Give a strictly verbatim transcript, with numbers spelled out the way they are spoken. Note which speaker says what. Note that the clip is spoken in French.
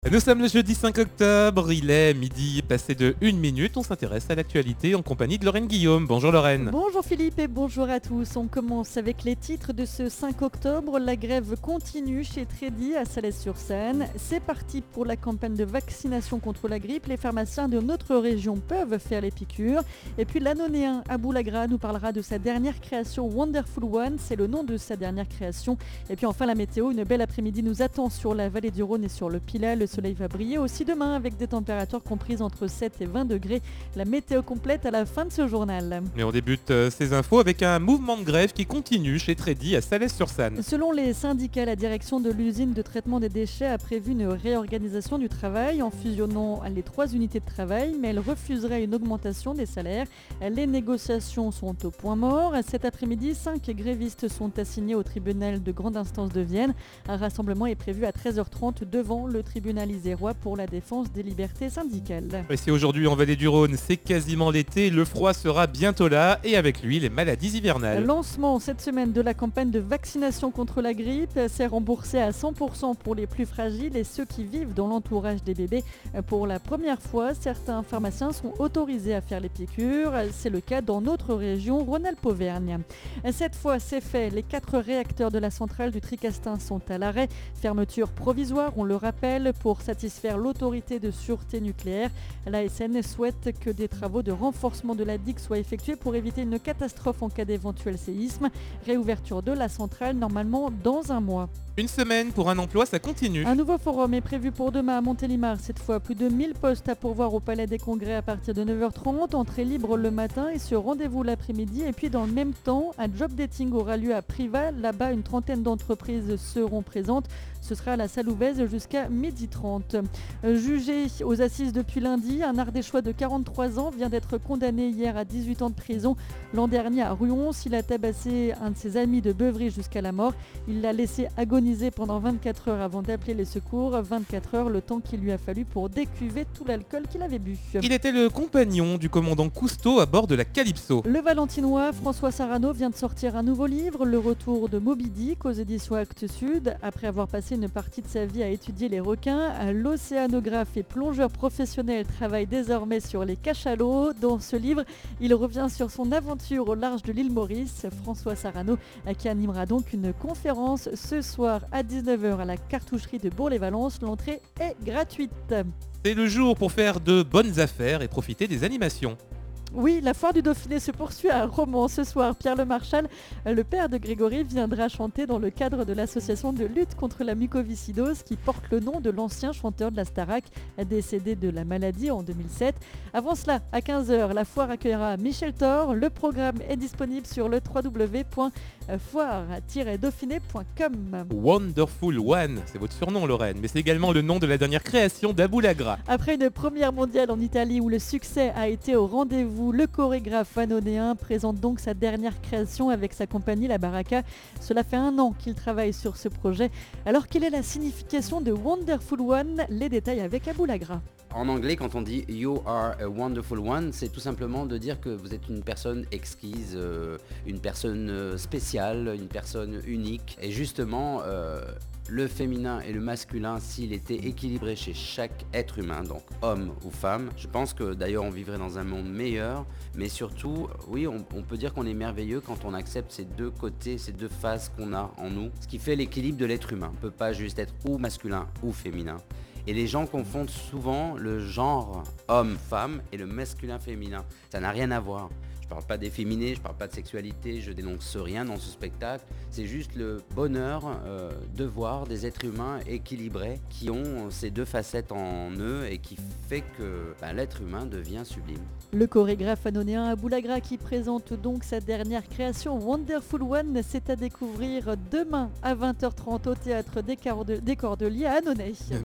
Speaker 1: Nous sommes le jeudi cinq octobre, il est midi passé de une minute, on s'intéresse à l'actualité en compagnie de Lorraine Guillaume. Bonjour Lorraine.
Speaker 2: Bonjour Philippe et bonjour à tous. On commence avec les titres de ce cinq octobre. La grève continue chez Trédi à Salles-sur-Seine. C'est parti pour la campagne de vaccination contre la grippe. Les pharmaciens de notre région peuvent faire les piqûres. Et puis l'Annonéen Aboulagra nous parlera de sa dernière création Wonderful One. C'est le nom de sa dernière création. Et puis enfin la météo, une belle après-midi nous attend sur la vallée du Rhône et sur le Pilat. Le soleil va briller aussi demain avec des températures comprises entre sept et vingt degrés. La météo complète à la fin de ce journal.
Speaker 1: Et on débute euh, ces infos avec un mouvement de grève qui continue chez Trédi à Salles-sur-Seine.
Speaker 2: Selon les syndicats, la direction de l'usine de traitement des déchets a prévu une réorganisation du travail en fusionnant les trois unités de travail, mais elle refuserait une augmentation des salaires. Les négociations sont au point mort. Cet après-midi, cinq grévistes sont assignés au tribunal de grande instance de Vienne. Un rassemblement est prévu à treize heures trente devant le tribunal isérois pour la défense des libertés syndicales.
Speaker 1: Et c'est aujourd'hui en vallée du Rhône, c'est quasiment l'été, le froid sera bientôt là et avec lui les maladies hivernales.
Speaker 2: Lancement cette semaine de la campagne de vaccination contre la grippe. C'est remboursé à cent pour cent pour les plus fragiles et ceux qui vivent dans l'entourage des bébés. Pour la première fois, certains pharmaciens sont autorisés à faire les piqûres. C'est le cas dans notre région, Rhône-Alpes-Auvergne. Cette fois, c'est fait. Les quatre réacteurs de la centrale du Tricastin sont à l'arrêt. Fermeture provisoire, on le rappelle, pour satisfaire l'autorité de sûreté nucléaire. L'A S N souhaite que des travaux de renforcement de la digue soient effectués pour éviter une catastrophe en cas d'éventuel séisme. Réouverture de la centrale normalement dans un mois.
Speaker 1: Une semaine pour un emploi, ça continue.
Speaker 2: Un nouveau forum est prévu pour demain à Montélimar. Cette fois, plus de mille postes à pourvoir au Palais des Congrès à partir de neuf heures trente. Entrée libre le matin et ce rendez-vous l'après-midi. Et puis dans le même temps, un job dating aura lieu à Privas. Là-bas, une trentaine d'entreprises seront présentes. Ce sera à la Salouvaise jusqu'à midi trente. Jugé aux assises depuis lundi, un Ardéchois de quarante-trois ans vient d'être condamné hier à dix-huit ans de prison. L'an dernier à Ruon, il a tabassé un de ses amis de Beuvry jusqu'à la mort. Il l'a laissé agoniser pendant vingt-quatre heures avant d'appeler les secours. vingt-quatre heures, le temps qu'il lui a fallu pour décuver tout l'alcool qu'il avait bu.
Speaker 1: Il était le compagnon du commandant Cousteau à bord de la Calypso.
Speaker 2: Le Valentinois François Sarano vient de sortir un nouveau livre, Le retour de Moby Dick aux éditions Actes Sud. Après avoir passé une partie de sa vie à étudier les requins, l'océanographe et plongeur professionnel travaille désormais sur les cachalots. Dans ce livre, il revient sur son aventure au large de l'île Maurice. François Sarano qui animera donc une conférence ce soir à dix-neuf heures à la cartoucherie de Bourg-les-Valences. L'entrée est gratuite.
Speaker 1: C'est le jour pour faire de bonnes affaires et profiter des animations.
Speaker 2: Oui, la foire du Dauphiné se poursuit à Romans ce soir. Pierre Le Marchal, le père de Grégory, viendra chanter dans le cadre de l'association de lutte contre la mucoviscidose qui porte le nom de l'ancien chanteur de la Starac, décédé de la maladie en deux mille sept. Avant cela, à quinze heures, la foire accueillera Michel Thor. Le programme est disponible sur le w w w point foire tiret dauphiné point com.
Speaker 1: Wonderful One, c'est votre surnom Lorraine, mais c'est également le nom de la dernière création d'Aboulagra.
Speaker 2: Après une première mondiale en Italie où le succès a été au rendez-vous, le chorégraphe annonéen présente donc sa dernière création avec sa compagnie La Baraka. Cela fait un an qu'il travaille sur ce projet. Alors quelle est la signification de Wonderful One? Les détails avec Aboulagra.
Speaker 3: En anglais, quand on dit You are a wonderful one, c'est tout simplement de dire que vous êtes une personne exquise, euh, une personne euh, spéciale, une personne unique. Et justement, euh, le féminin et le masculin, s'il était équilibré chez chaque être humain, donc homme ou femme, je pense que d'ailleurs on vivrait dans un monde meilleur. Mais surtout, oui, on, on peut dire qu'on est merveilleux quand on accepte ces deux côtés, ces deux faces qu'on a en nous. Ce qui fait l'équilibre de l'être humain. On ne peut pas juste être ou masculin ou féminin. Et les gens confondent souvent le genre homme-femme et le masculin-féminin. Ça n'a rien à voir. Je ne parle pas d'efféminé, je ne parle pas de sexualité, je dénonce rien dans ce spectacle. C'est juste le bonheur euh, de voir des êtres humains équilibrés qui ont ces deux facettes en eux et qui fait que ben, l'être humain devient sublime.
Speaker 2: Le chorégraphe annonéen Aboulagra qui présente donc sa dernière création Wonderful One, c'est à découvrir demain à vingt heures trente au théâtre des Corde- des Cordeliers à Annonay.